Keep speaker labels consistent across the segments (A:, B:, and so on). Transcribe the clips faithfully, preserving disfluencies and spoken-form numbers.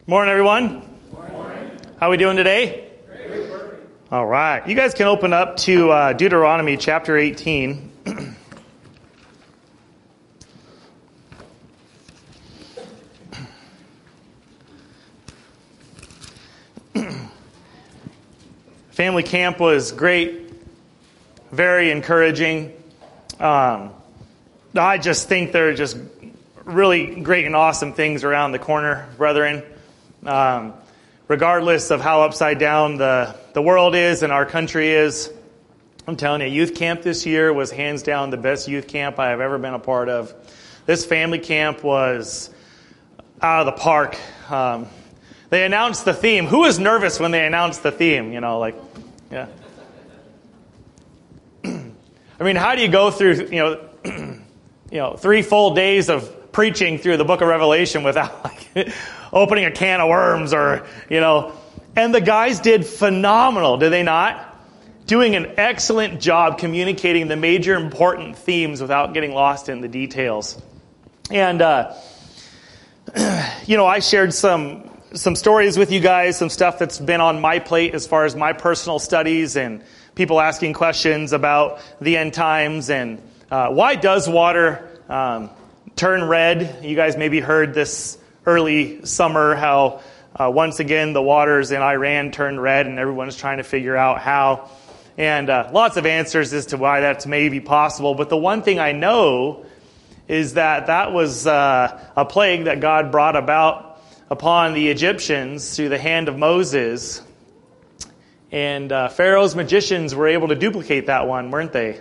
A: Morning, everyone. Morning. How are we doing today? Great. All right. You guys can open up to uh, Deuteronomy chapter eighteen. Family camp was great, very encouraging. Um, I just think there are just really great and awesome things around the corner, brethren. Um, regardless of how upside down the, the world is and our country is, I'm telling you, youth camp this year was hands down the best youth camp I have ever been a part of. This family camp was out of the park. Um, they announced the theme. Who was nervous when they announced the theme? You know, like, yeah. I mean, how do you go through, you know, you know, three full days of preaching through the book of Revelation without like opening a can of worms or, you know, and the guys did phenomenal, did they not? Doing an excellent job communicating the major important themes without getting lost in the details. And, uh, you know, I shared some, some stories with you guys, some stuff that's been on my plate as far as my personal studies and people asking questions about the end times and, uh, why does water, um, turn red? You guys maybe heard this early summer how uh, once again the waters in Iran turned red and everyone's trying to figure out how. And uh, lots of answers as to why that's maybe possible. But the one thing I know is that that was uh, a plague that God brought about upon the Egyptians through the hand of Moses. And uh, Pharaoh's magicians were able to duplicate that one, weren't they?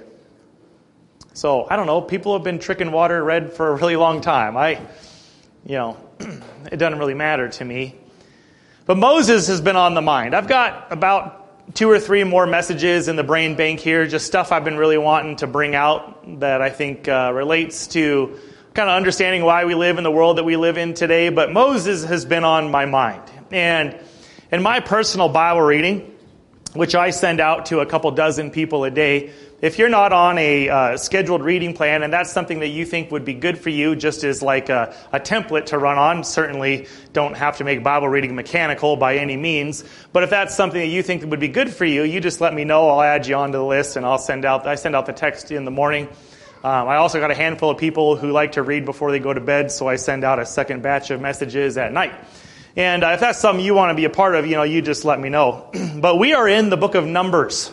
A: So, I don't know, people have been tricking water red for a really long time. I, you know, it doesn't really matter to me. But Moses has been on the mind. I've got about two or three more messages in the brain bank here, just stuff I've been really wanting to bring out that I think uh, relates to kind of understanding why we live in the world that we live in today. But Moses has been on my mind. And in my personal Bible reading, which I send out to a couple dozen people a day, if you're not on a uh, scheduled reading plan and that's something that you think would be good for you, just as like a, a template to run on, certainly don't have to make Bible reading mechanical by any means. But if that's something that you think would be good for you, you just let me know. I'll add you onto the list and I'll send out, I send out the text in the morning. Um, I also got a handful of people who like to read before they go to bed, so I send out a second batch of messages at night. And uh, if that's something you want to be a part of, you know, you just let me know. But we are in the book of Numbers.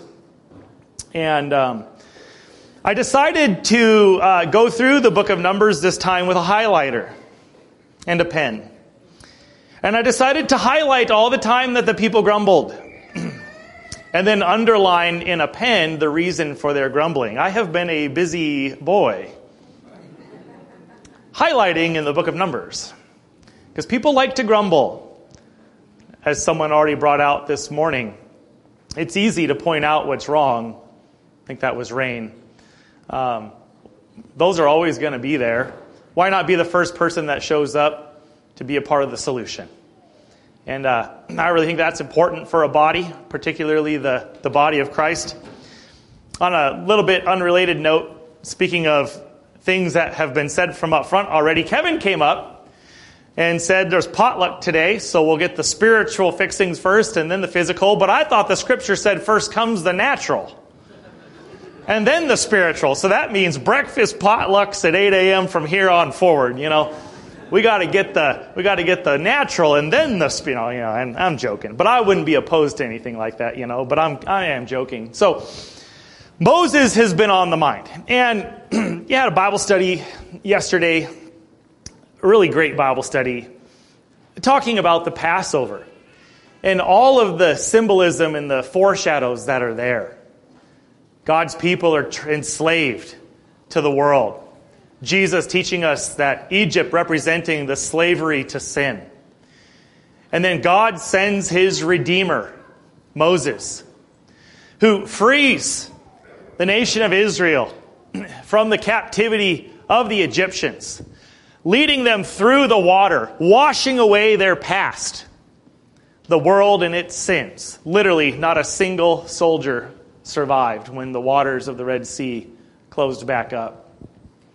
A: And um, I decided to uh, go through the book of Numbers this time with a highlighter and a pen. And I decided to highlight all the time that the people grumbled. And then underline in a pen the reason for their grumbling. I have been a busy boy. Highlighting in the book of Numbers. Because people like to grumble. As someone already brought out this morning, it's easy to point out what's wrong. I think that was Rain. Um, those are always going to be there. Why not be the first person that shows up to be a part of the solution? And uh, I really think that's important for a body, particularly the, the body of Christ. On a little bit unrelated note, speaking of things that have been said from up front already, Kevin came up and said there's potluck today, so we'll get the spiritual fixings first and then the physical. But I thought the scripture said first comes the natural and then the spiritual. So that means breakfast potlucks at eight a.m. from here on forward. You know, we got to get the we got to get the natural and then the you know. You know, and I'm joking, but I wouldn't be opposed to anything like that. You know, but I'm I am joking. So Moses has been on the mind, and you had a Bible study yesterday. A really great Bible study talking about the Passover and all of the symbolism and the foreshadows that are there. God's people are enslaved to the world. Jesus teaching us that Egypt representing the slavery to sin. And then God sends his Redeemer, Moses, who frees the nation of Israel from the captivity of the Egyptians, leading them through the water, washing away their past, the world and its sins. Literally, not a single soldier survived when the waters of the Red Sea closed back up.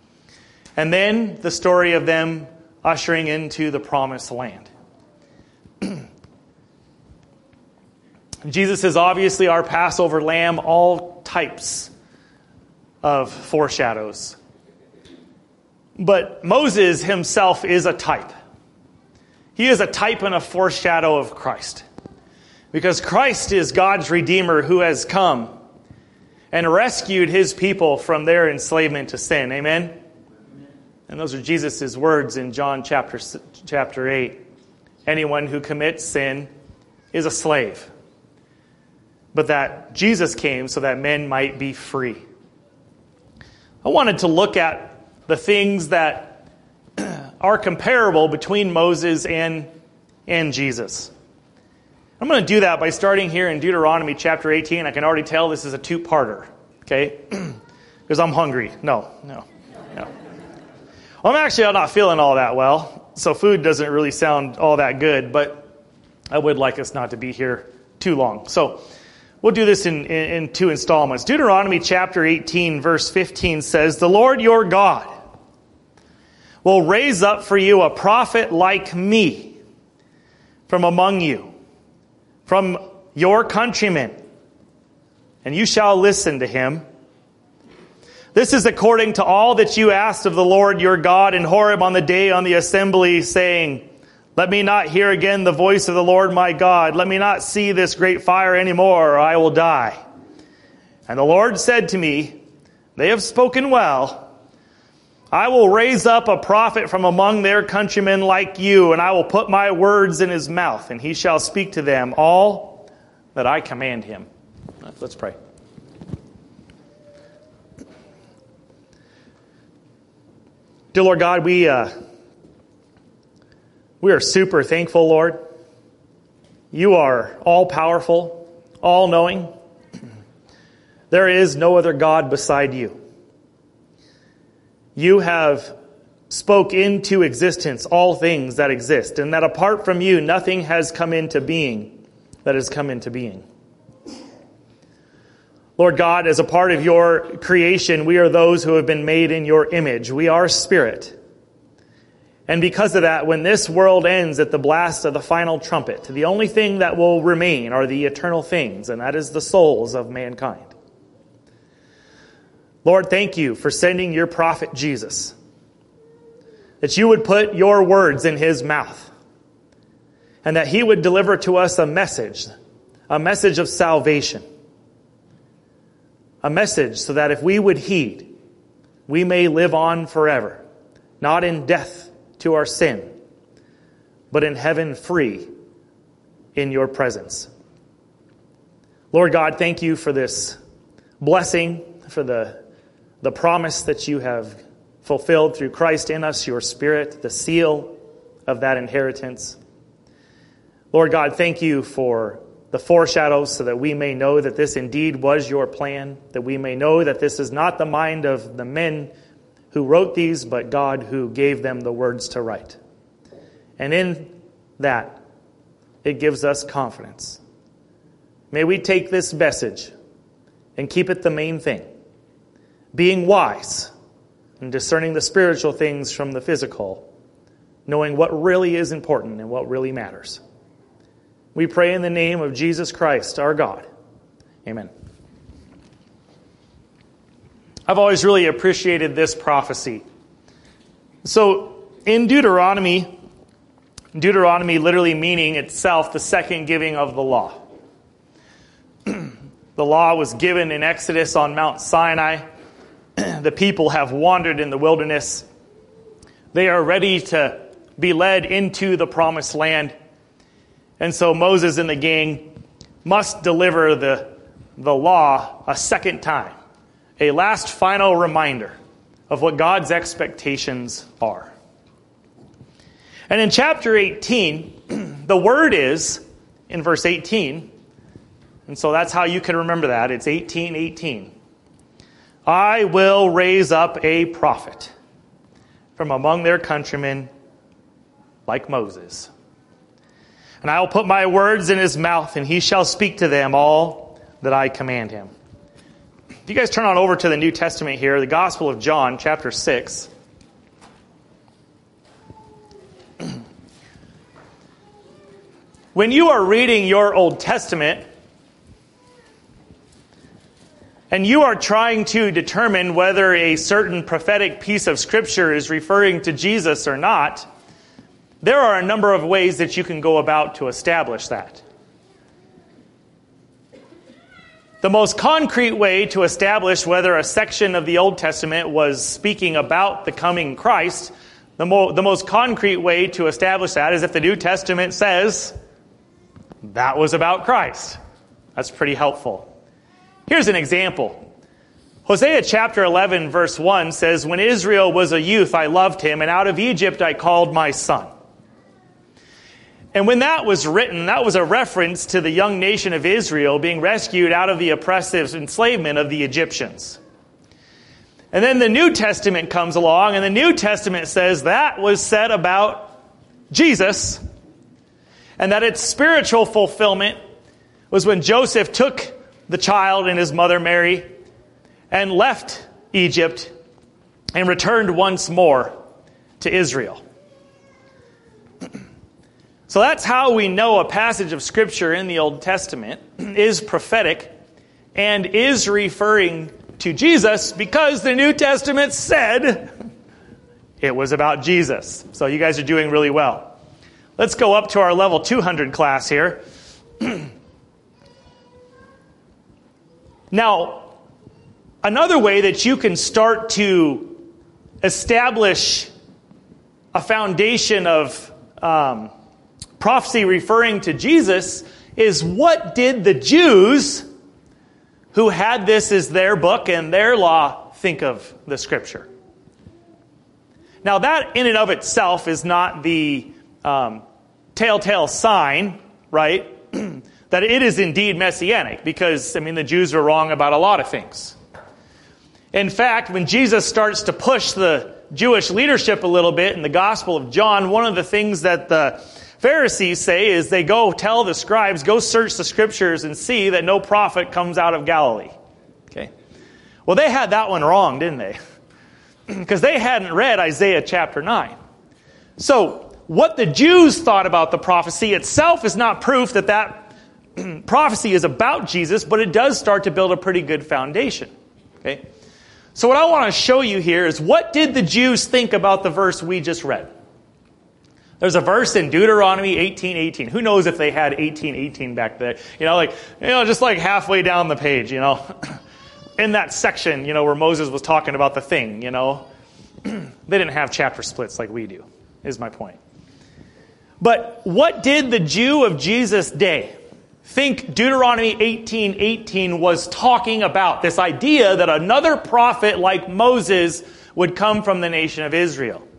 A: And then the story of them ushering into the promised land. Jesus is obviously our Passover lamb, all types of foreshadows. But Moses himself is a type. He is a type and a foreshadow of Christ. Because Christ is God's Redeemer who has come and rescued his people from their enslavement to sin. Amen? And those are Jesus' words in John chapter, chapter eight. Anyone who commits sin is a slave. But that Jesus came so that men might be free. I wanted to look at the things that are comparable between Moses and, and Jesus. I'm going to do that by starting here in Deuteronomy chapter eighteen. I can already tell this is a two-parter, okay? Because I'm hungry. No, no, no. Well, I'm actually I'm not feeling all that well, so food doesn't really sound all that good, but I would like us not to be here too long. So we'll do this in, in, in two installments. Deuteronomy chapter eighteen, verse fifteen says, "The Lord your God will raise up for you a prophet like me from among you, from your countrymen, and you shall listen to him. This is according to all that you asked of the Lord your God in Horeb on the day on the assembly, saying, let me not hear again the voice of the Lord my God. Let me not see this great fire anymore, or I will die. And the Lord said to me, they have spoken well. I will raise up a prophet from among their countrymen like you, and I will put my words in his mouth, and he shall speak to them all that I command him." Let's pray. Dear Lord God, we uh, we are super thankful, Lord. You are all-powerful, all-knowing. There is no other God beside you. You have spoke into existence all things that exist, and that apart from you, nothing has come into being that has come into being. Lord God, as a part of your creation, we are those who have been made in your image. We are spirit. And because of that, when this world ends at the blast of the final trumpet, the only thing that will remain are the eternal things, and that is the souls of mankind. Lord, thank you for sending your prophet Jesus, that you would put your words in his mouth, and that he would deliver to us a message, a message of salvation, a message so that if we would heed, we may live on forever, not in death to our sin, but in heaven free in your presence. Lord God, thank you for this blessing, for the The promise that you have fulfilled through Christ in us, your Spirit, the seal of that inheritance. Lord God, thank you for the foreshadows so that we may know that this indeed was your plan, that we may know that this is not the mind of the men who wrote these, but God who gave them the words to write. And in that, it gives us confidence. May we take this message and keep it the main thing. Being wise and discerning the spiritual things from the physical, knowing what really is important and what really matters. We pray in the name of Jesus Christ, our God. Amen. I've always really appreciated this prophecy. So in Deuteronomy, Deuteronomy literally meaning itself the second giving of the law. The law was given in Exodus on Mount Sinai. The people have wandered in the wilderness. They are ready to be led into the promised land. And so Moses and the gang must deliver the, the law a second time. A last final reminder of what God's expectations are. And in chapter eighteen, the word is, in verse eighteen, and so that's how you can remember that. It's eighteen eighteen. I will raise up a prophet from among their countrymen like Moses. And I will put my words in his mouth, and he shall speak to them all that I command him. If you guys turn on over to the New Testament here, the Gospel of John, chapter six. When you are reading your Old Testament, and you are trying to determine whether a certain prophetic piece of Scripture is referring to Jesus or not, there are a number of ways that you can go about to establish that. The most concrete way to establish whether a section of the Old Testament was speaking about the coming Christ, the, mo- the most concrete way to establish that is if the New Testament says that was about Christ. That's pretty helpful. Here's an example. Hosea chapter eleven verse one says, "When Israel was a youth, I loved him, and out of Egypt I called my son." And when that was written, that was a reference to the young nation of Israel being rescued out of the oppressive enslavement of the Egyptians. And then the New Testament comes along, and the New Testament says that was said about Jesus, and that its spiritual fulfillment was when Joseph took the child and his mother Mary and left Egypt and returned once more to Israel. So that's how we know a passage of Scripture in the Old Testament is prophetic and is referring to Jesus, because the New Testament said it was about Jesus. So you guys are doing really well. Let's go up to our level two hundred class here. Now, another way that you can start to establish a foundation of um, prophecy referring to Jesus is, what did the Jews who had this as their book and their law think of the Scripture? Now, that in and of itself is not the um, telltale sign, right, that it is indeed messianic, because, I mean, the Jews were wrong about a lot of things. In fact, when Jesus starts to push the Jewish leadership a little bit in the Gospel of John, one of the things that the Pharisees say is they go tell the scribes, go search the Scriptures and see that no prophet comes out of Galilee. Okay. Well, they had that one wrong, didn't they? Because they hadn't read Isaiah chapter nine. So, what the Jews thought about the prophecy itself is not proof that that prophecy is about Jesus, but it does start to build a pretty good foundation. Okay. So what I want to show you here is, what did the Jews think about the verse we just read? There's a verse in Deuteronomy eighteen eighteen. Who knows if they had eighteen eighteen back then? You know, like, you know, just like halfway down the page, you know. In that section, you know, where Moses was talking about the thing, you know. They didn't have chapter splits like we do, is my point. But what did the Jew of Jesus' day think Deuteronomy eighteen eighteen was talking about? This idea that another prophet like Moses would come from the nation of Israel.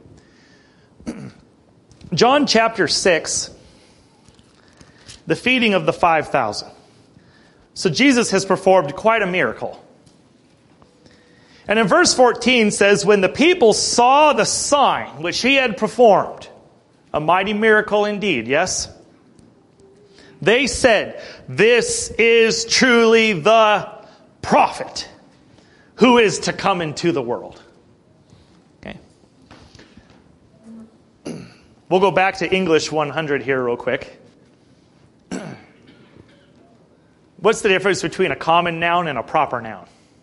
A: John chapter six, the feeding of the five thousand. So Jesus has performed quite a miracle. And in verse fourteen says, when the people saw the sign which he had performed, a mighty miracle indeed, yes? They said, this is truly the prophet who is to come into the world. Okay. We'll go back to English one hundred here real quick. What's the difference between a common noun and a proper noun?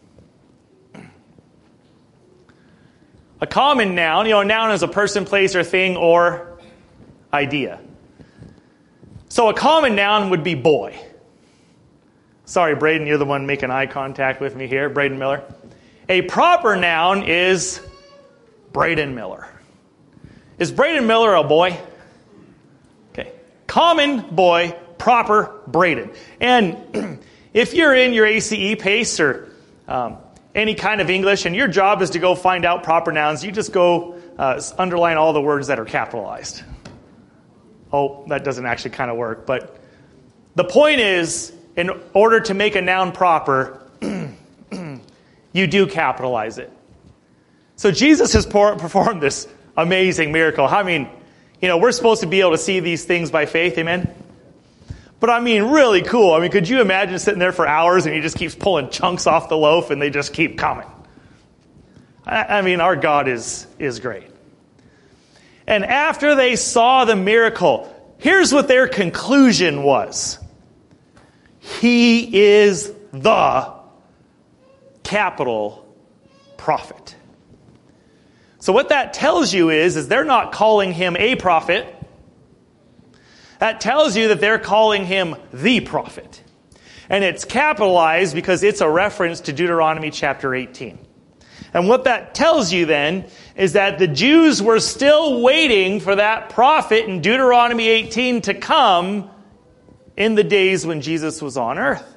A: A common noun, you know, a noun is a person, place, or thing, or idea. So a common noun would be boy. Sorry, Braden, you're the one making eye contact with me here, Braden Miller. A proper noun is Braden Miller. Is Braden Miller a boy? Okay. Common boy, proper Braden. And if you're in your A C E PACE or um, any kind of English, and your job is to go find out proper nouns, you just go uh, underline all the words that are capitalized. Oh, that doesn't actually kind of work. But the point is, in order to make a noun proper, you do capitalize it. So Jesus has por- performed this amazing miracle. I mean, you know, we're supposed to be able to see these things by faith, amen? But I mean, really cool. I mean, could you imagine sitting there for hours and he just keeps pulling chunks off the loaf and they just keep coming? I, I mean, our God is, is great. And after they saw the miracle, here's what their conclusion was. He is the capital prophet. So what that tells you is, is they're not calling him a prophet. That tells you that they're calling him the prophet. And it's capitalized because it's a reference to Deuteronomy chapter eighteen. And what that tells you then is that the Jews were still waiting for that prophet in Deuteronomy eighteen to come in the days when Jesus was on earth.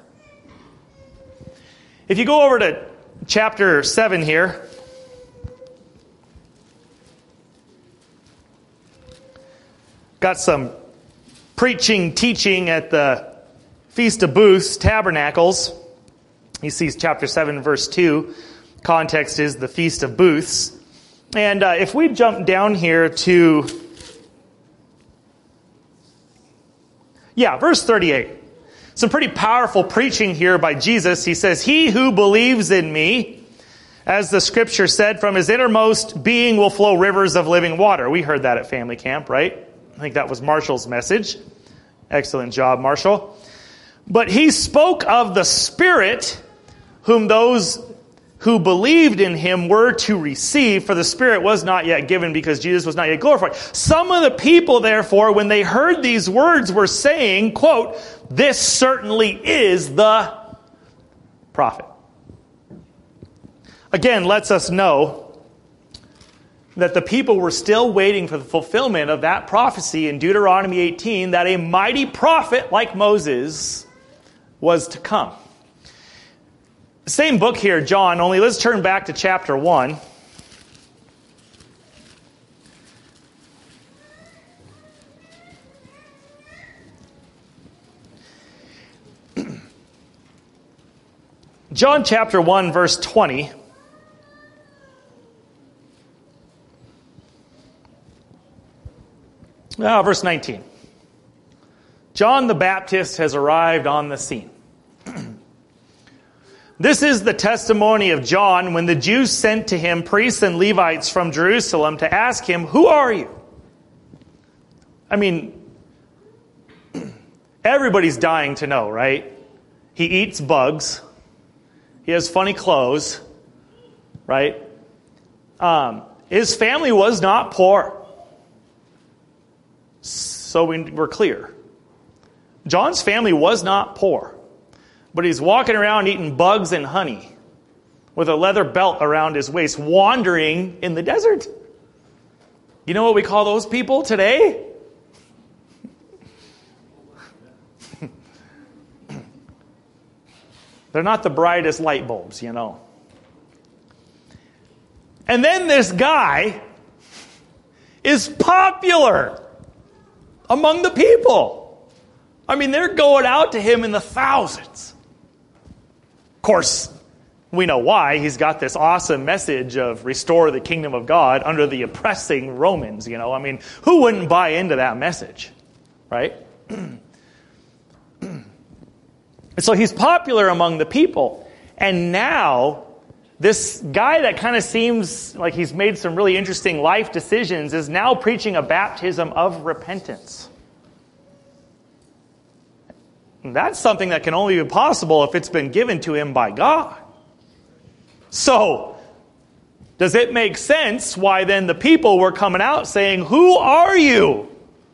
A: If you go over to chapter seven here, got some preaching, teaching at the Feast of Booths, Tabernacles. He sees chapter seven, verse two. Context is the Feast of Booths. And uh, if we jump down here to, yeah, verse thirty-eight. Some pretty powerful preaching here by Jesus. He says, "He who believes in me, as the scripture said, from his innermost being will flow rivers of living water." We heard that at family camp, right? I think that was Marshall's message. Excellent job, Marshall. But he spoke of the Spirit whom those who believed in him were to receive, for the Spirit was not yet given because Jesus was not yet glorified. Some of the people, therefore, when they heard these words, were saying, quote, "This certainly is the prophet." Again, lets us know that the people were still waiting for the fulfillment of that prophecy in Deuteronomy eighteen, that a mighty prophet like Moses was to come. Same book here, John, only let's turn back to chapter one. John chapter one, verse twenty. Ah, verse nineteen. John the Baptist has arrived on the scene. "This is the testimony of John when the Jews sent to him priests and Levites from Jerusalem to ask him, 'Who are you?'" I mean, everybody's dying to know, right? He eats bugs. He has funny clothes, right? Um, his family was not poor. So we, we're clear. John's family was not poor. But he's walking around eating bugs and honey with a leather belt around his waist, wandering in the desert. You know what we call those people today? They're not the brightest light bulbs, you know. And then this guy is popular among the people. I mean, they're going out to him in the thousands. Of course, we know why. He's got this awesome message of restore the kingdom of God under the oppressing Romans, you know. I mean, who wouldn't buy into that message, right? So he's popular among the people. And now, this guy that kind of seems like he's made some really interesting life decisions is now preaching a baptism of repentance. And that's something that can only be possible if it's been given to him by God. So, does it make sense why then the people were coming out saying, "Who are you?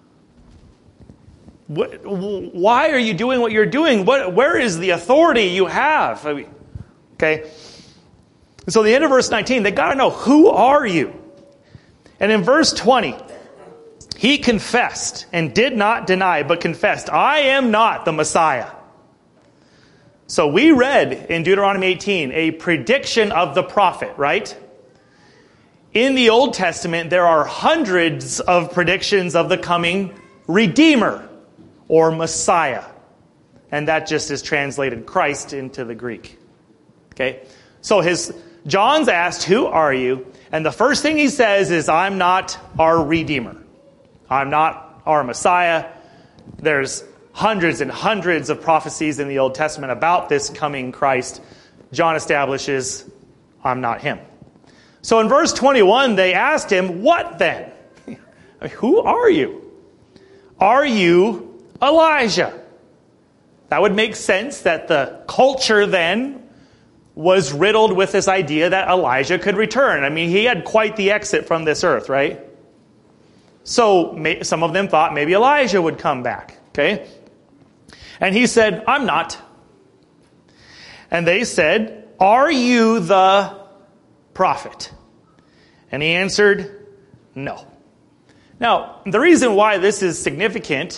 A: What, why are you doing what you're doing? What, where is the authority you have?" I mean, okay. So the end of verse nineteen, they got to know, who are you? And in verse twenty, he confessed and did not deny, but confessed, "I am not the Messiah." So we read in Deuteronomy eighteen a prediction of the prophet, right? In the Old Testament, there are hundreds of predictions of the coming Redeemer or Messiah. And that just is translated Christ into the Greek. Okay? So his John's asked, "Who are you?" And the first thing he says is, "I'm not our Redeemer. I'm not our Messiah." There's hundreds and hundreds of prophecies in the Old Testament about this coming Christ. John establishes, "I'm not him." So in verse twenty-one, they asked him, "What then?" I mean, who are you? "Are you Elijah?" That would make sense that the culture then was riddled with this idea that Elijah could return. I mean, he had quite the exit from this earth, right? So may, some of them thought maybe Elijah would come back, okay? And he said, I'm not. And they said, are you the prophet? And he answered, no. Now, the reason why this is significant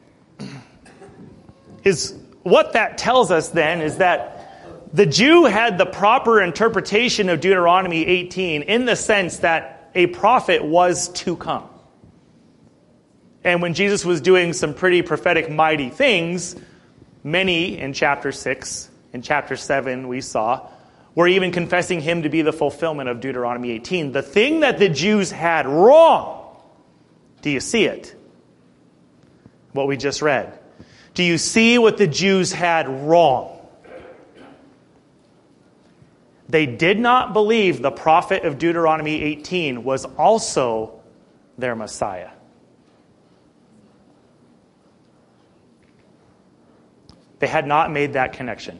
A: is what that tells us then is that the Jew had the proper interpretation of Deuteronomy eighteen in the sense that a prophet was to come. And when Jesus was doing some pretty prophetic, mighty things, many in chapter six, in chapter seven we saw, were even confessing him to be the fulfillment of Deuteronomy eighteen. The thing that the Jews had wrong, do you see it? What we just read. Do you see what the Jews had wrong? They did not believe the prophet of Deuteronomy eighteen was also their Messiah. They had not made that connection.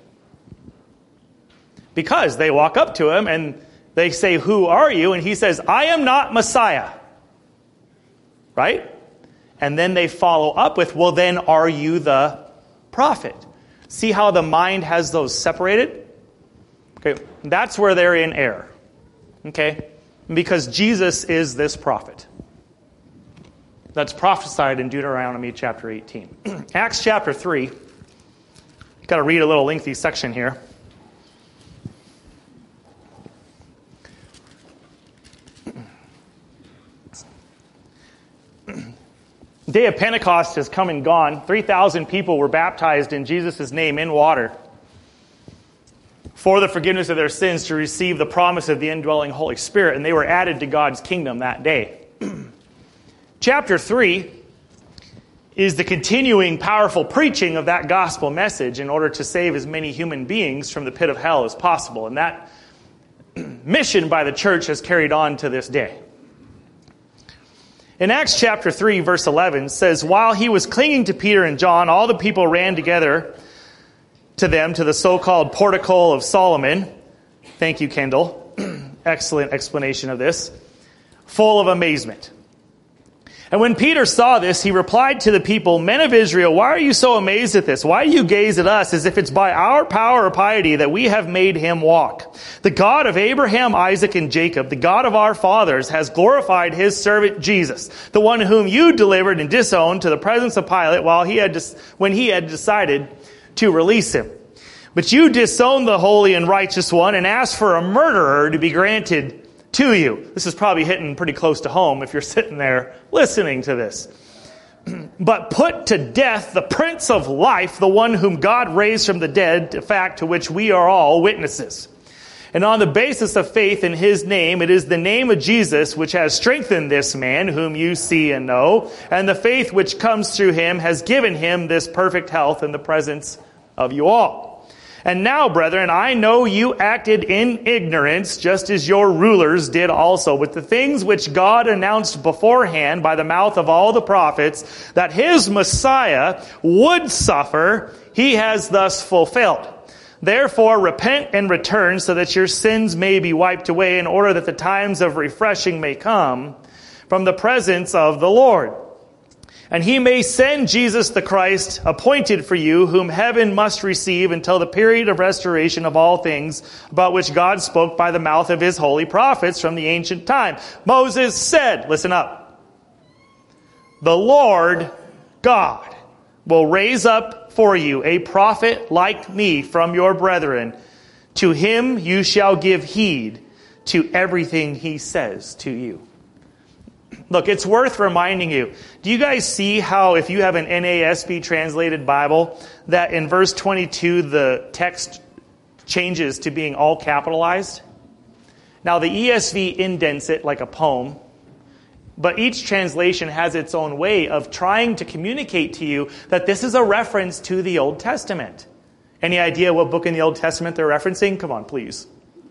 A: Because they walk up to him and they say, who are you? And he says, I am not Messiah. Right? And then they follow up with, well, then are you the prophet? See how the mind has those separated? Okay, that's where they're in error. Okay? Because Jesus is this prophet. That's prophesied in Deuteronomy chapter eighteen. Acts chapter three. Got to read a little lengthy section here. Day of Pentecost has come and gone. three thousand people were baptized in Jesus' name in water for the forgiveness of their sins to receive the promise of the indwelling Holy Spirit, and they were added to God's kingdom that day. Chapter three is the continuing powerful preaching of that gospel message in order to save as many human beings from the pit of hell as possible. And that mission by the church has carried on to this day. In Acts chapter three, verse eleven, says, while he was clinging to Peter and John, all the people ran together to them to the so-called portico of Solomon. Thank you, Kendall. Excellent explanation of this. Full of amazement. And when Peter saw this, he replied to the people, men of Israel, why are you so amazed at this? Why do you gaze at us as if it's by our power or piety that we have made him walk? The God of Abraham, Isaac, and Jacob, the God of our fathers, has glorified his servant Jesus, the one whom you delivered and disowned to the presence of Pilate while he had dis- when he had decided to release him. But you disowned the holy and righteous one and asked for a murderer to be granted to you. This is probably hitting pretty close to home if you're sitting there listening to this. But put to death the Prince of Life, the one whom God raised from the dead, a fact to which we are all witnesses. And on the basis of faith in his name, it is the name of Jesus which has strengthened this man whom you see and know, and the faith which comes through him has given him this perfect health in the presence of you all. And now, brethren, I know you acted in ignorance, just as your rulers did also. But the things which God announced beforehand by the mouth of all the prophets, that his Messiah would suffer, he has thus fulfilled. Therefore, repent and return, so that your sins may be wiped away, in order that the times of refreshing may come from the presence of the Lord. And he may send Jesus the Christ, appointed for you, whom heaven must receive until the period of restoration of all things, about which God spoke by the mouth of his holy prophets from the ancient time. Moses said, listen up, the Lord God will raise up for you a prophet like me from your brethren. To him you shall give heed to everything he says to you. Look, it's worth reminding you. Do you guys see how if you have an N A S B translated Bible, that in verse twenty-two the text changes to being all capitalized? Now the E S V indents it like a poem, but each translation has its own way of trying to communicate to you that this is a reference to the Old Testament. Any idea what book in the Old Testament they're referencing? Come on, please.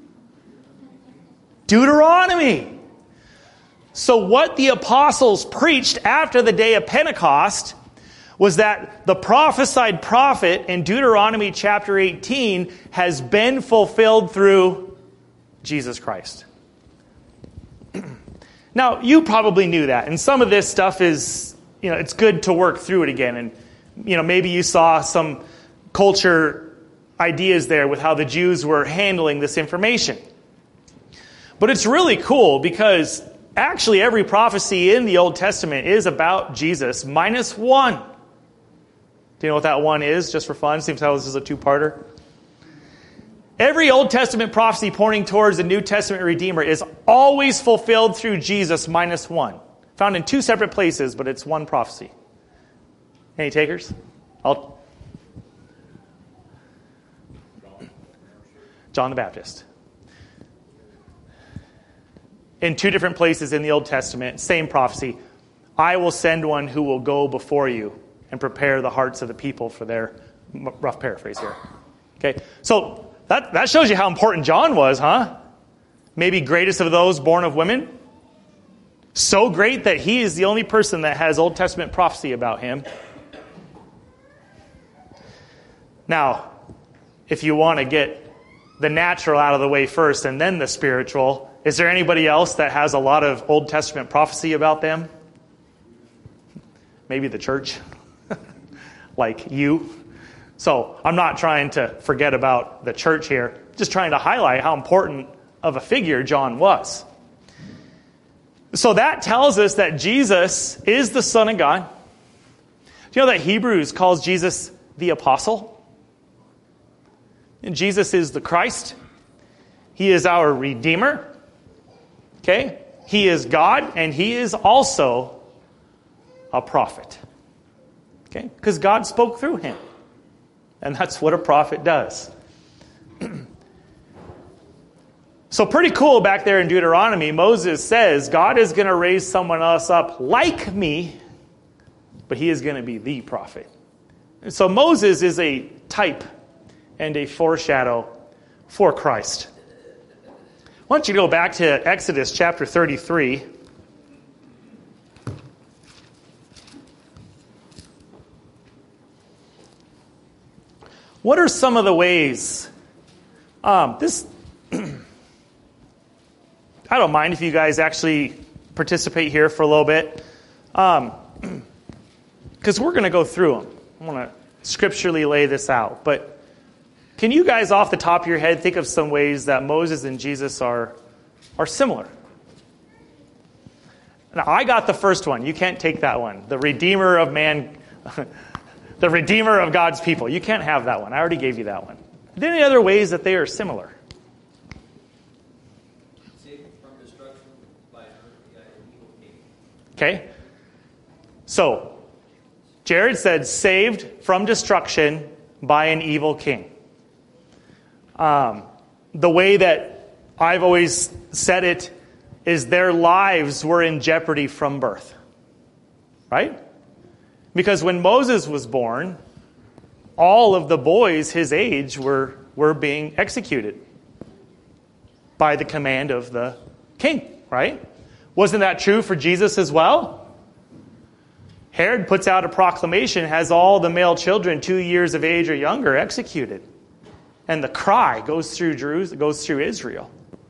A: Deuteronomy. So what the apostles preached after the day of Pentecost was that the prophesied prophet in Deuteronomy chapter eighteen has been fulfilled through Jesus Christ. Now, you probably knew that, and some of this stuff is, you know, it's good to work through it again, and, you know, maybe you saw some culture ideas there with how the Jews were handling this information. But it's really cool because actually every prophecy in the Old Testament is about Jesus minus one. Do you know what that one is, just for fun? Seems how this is a two-parter. Every Old Testament prophecy pointing towards the New Testament Redeemer is always fulfilled through Jesus minus one. Found in two separate places, but it's one prophecy. Any takers? I'll... John the Baptist. In two different places in the Old Testament, same prophecy. I will send one who will go before you and prepare the hearts of the people for their... Rough paraphrase here. Okay, so that, that shows you how important John was, huh? Maybe greatest of those born of women. So great that he is the only person that has Old Testament prophecy about him. Now, if you want to get the natural out of the way first and then the spiritual, is there anybody else that has a lot of Old Testament prophecy about them? Maybe the church, like you. So I'm not trying to forget about the church here, just trying to highlight how important of a figure John was. So that tells us that Jesus is the Son of God. Do you know that Hebrews calls Jesus the apostle? And Jesus is the Christ. He is our Redeemer. Okay? He is God, and he is also a prophet. Okay? Because God spoke through him. And that's what a prophet does. So pretty cool back there in Deuteronomy, Moses says, God is going to raise someone else up like me, but he is going to be the prophet. And so Moses is a type and a foreshadow for Christ. I want you to go back to Exodus chapter thirty-three. What are some of the ways? Um, this, I don't mind if you guys actually participate here for a little bit, um, because we're going to go through them. I want to scripturally lay this out. But can you guys, off the top of your head, think of some ways that Moses and Jesus are are similar? Now, I got the first one. You can't take that one. The Redeemer of man. The Redeemer of God's people. You can't have that one. I already gave you that one. Are there any other ways that they are similar?
B: Saved from destruction by an evil king.
A: Okay. So, Jared said, saved from destruction by an evil king. Um, the way that I've always said it is their lives were in jeopardy from birth. Right? Because when Moses was born, all of the boys his age were, were being executed by the command of the king, right? Wasn't that true for Jesus as well? Herod puts out a proclamation, has all the male children two years of age or younger executed. And the cry goes through Jerusalem, goes through Israel.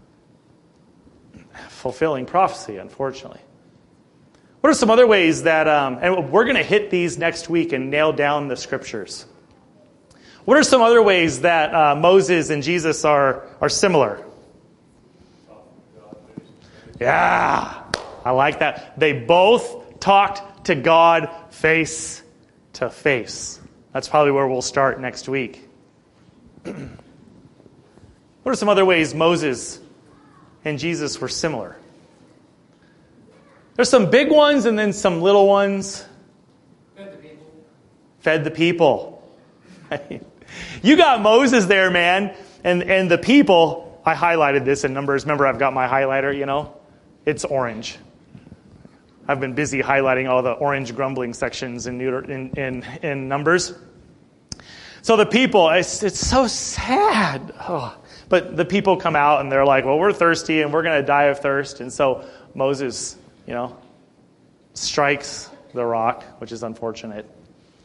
A: Fulfilling prophecy, unfortunately. What are some other ways that, um, and we're going to hit these next week and nail down the scriptures. What are some other ways that uh, Moses and Jesus are, are similar? Yeah, I like that. They both talked to God face to face. That's probably where we'll start next week. What are some other ways Moses and Jesus were similar? There's some big ones and then some little ones.
B: Fed the people.
A: Fed the people. You got Moses there, man, and, and the people. I highlighted this in Numbers. Remember, I've got my highlighter, you know? It's orange. I've been busy highlighting all the orange grumbling sections in, in, in, in Numbers. So the people, it's, it's so sad. Oh. But the people come out and they're like, well, we're thirsty and we're going to die of thirst. And so Moses, you know, strikes the rock, which is unfortunate.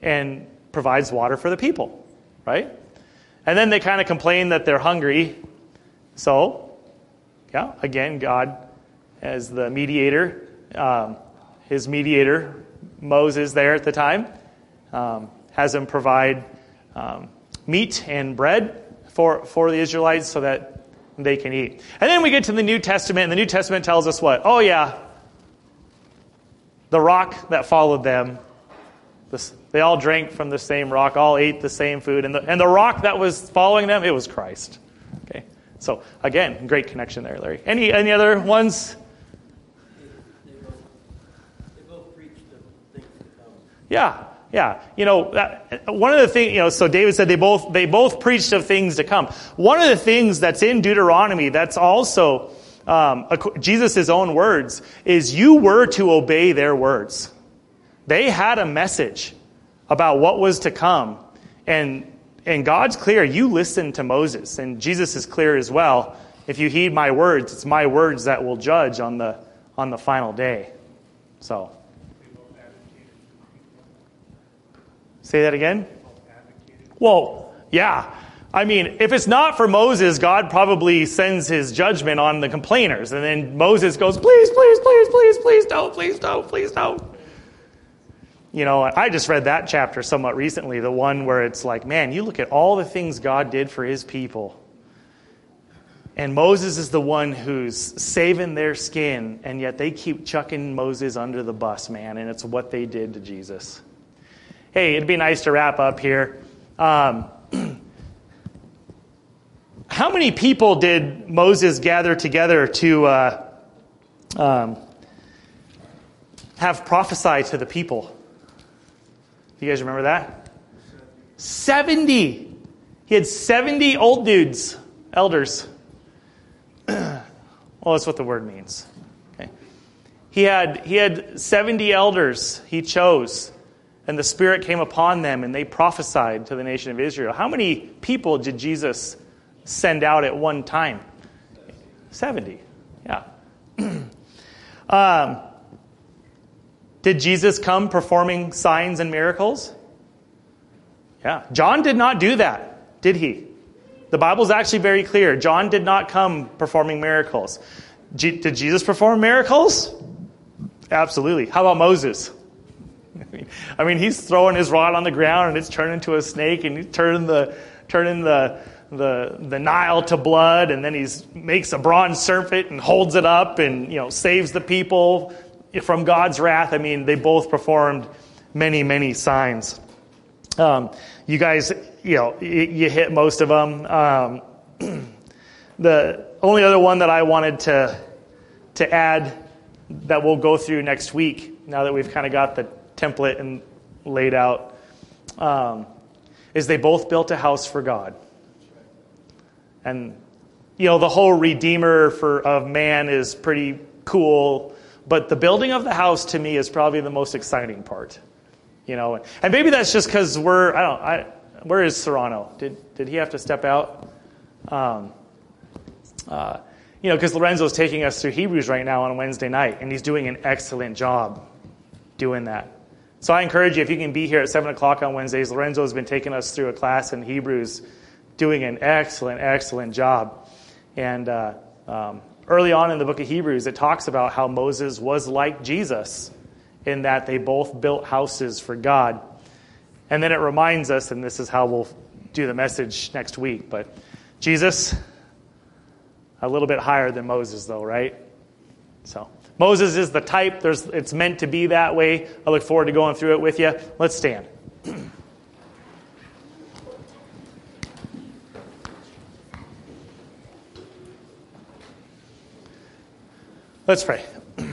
A: and provides water for the people, right? And then they kind of complain that they're hungry. So, yeah, again, God as the mediator, um, his mediator, Moses there at the time, um, has him provide um, meat and bread for, for the Israelites so that they can eat. And then we get to the New Testament, and the New Testament tells us what? Oh, yeah, the rock that followed them, this, they all drank from the same rock, all ate the same food, and the, and the rock that was following them, it was Christ. Okay, so again, great connection there, Larry. Any any other ones?
B: They, they, both, they both preached the things to come.
A: Yeah, yeah. You know, that, one of the things, you know, so David said they both they both preached of things to come. One of the things that's in Deuteronomy that's also um, Jesus' own words is you were to obey their words. They had a message about what was to come. And and God's clear. You listen to Moses. And Jesus is clear as well. If you heed my words, it's my words that will judge on the on the final day. So. Say that again? Well, yeah. I mean, if it's not for Moses, God probably sends his judgment on the complainers. And then Moses goes, please, please, please, please, please don't, please don't, please don't. You know, I just read that chapter somewhat recently, the one where it's like, man, you look at all the things God did for his people. And Moses is the one who's saving their skin, and yet they keep chucking Moses under the bus, man, and it's what they did to Jesus. Hey, it'd be nice to wrap up here. Um, how many people did Moses gather together to uh, um, have prophesy to the people? You guys remember that? seventy. He had seventy old dudes, elders. Well, that's what the word means. Okay. He had he had seventy elders he chose, and the Spirit came upon them, and they prophesied to the nation of Israel. How many people did Jesus send out at one time? seventy. Yeah. um, did Jesus come performing signs and miracles? Yeah. John did not do that, did he? The Bible's actually very clear. John did not come performing miracles. G- did Jesus perform miracles? Absolutely. How about Moses? I mean, he's throwing his rod on the ground and it's turning into a snake, and he's turning the turning the the the Nile to blood, and then he makes a bronze serpent and holds it up and, you know, saves the people from God's wrath. I mean, they both performed many, many signs. Um, you guys, you know, you hit most of them. Um, the only other one that I wanted to to add that we'll go through next week, now that we've kind of got the template and laid out, um, is they both built a house for God. And, you know, the whole Redeemer for of man is pretty cool, but the building of the house to me is probably the most exciting part. You know, and maybe that's just because we're, I don't, I, where is Serrano? Did did he have to step out? Um, uh, you know, because Lorenzo's taking us through Hebrews right now on Wednesday night, and he's doing an excellent job doing that. So I encourage you, if you can be here at seven o'clock on Wednesdays, Lorenzo's been taking us through a class in Hebrews, doing an excellent, excellent job. And uh, um, early on in the book of Hebrews, it talks about how Moses was like Jesus, in that they both built houses for God. And then it reminds us, and this is how we'll do the message next week, but Jesus, a little bit higher than Moses though, right? So Moses is the type. There's, it's meant to be that way. I look forward to going through it with you. Let's stand. Let's pray.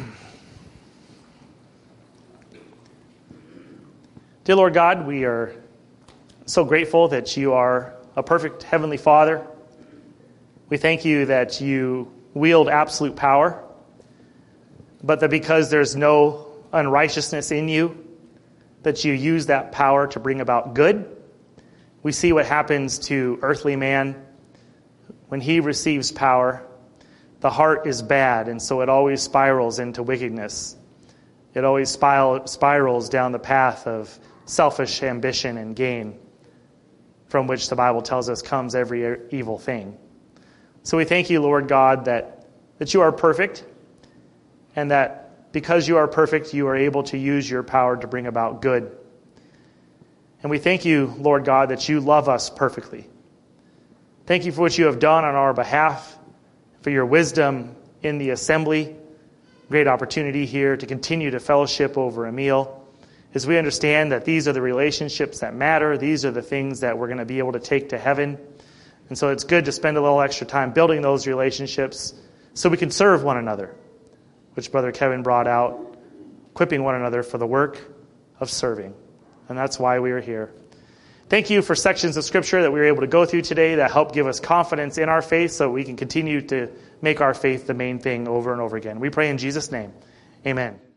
A: Dear Lord God, we are so grateful that you are a perfect Heavenly Father. We thank you that you wield absolute power, but that because there's no unrighteousness in you, that you use that power to bring about good. We see what happens to earthly man when he receives power. The heart is bad, and so it always spirals into wickedness. It always spirals down the path of selfish ambition and gain, from which the Bible tells us comes every evil thing. So we thank you, Lord God, that, that you are perfect, and that because you are perfect, you are able to use your power to bring about good. And we thank you, Lord God, that you love us perfectly. Thank you for what you have done on our behalf, for your wisdom in the assembly. Great opportunity here to continue to fellowship over a meal, as we understand that these are the relationships that matter. These are the things that we're going to be able to take to heaven. And so it's good to spend a little extra time building those relationships so we can serve one another, which Brother Kevin brought out, equipping one another for the work of serving. And that's why we are here. Thank you for sections of Scripture that we were able to go through today that help give us confidence in our faith so we can continue to make our faith the main thing over and over again. We pray in Jesus' name. Amen.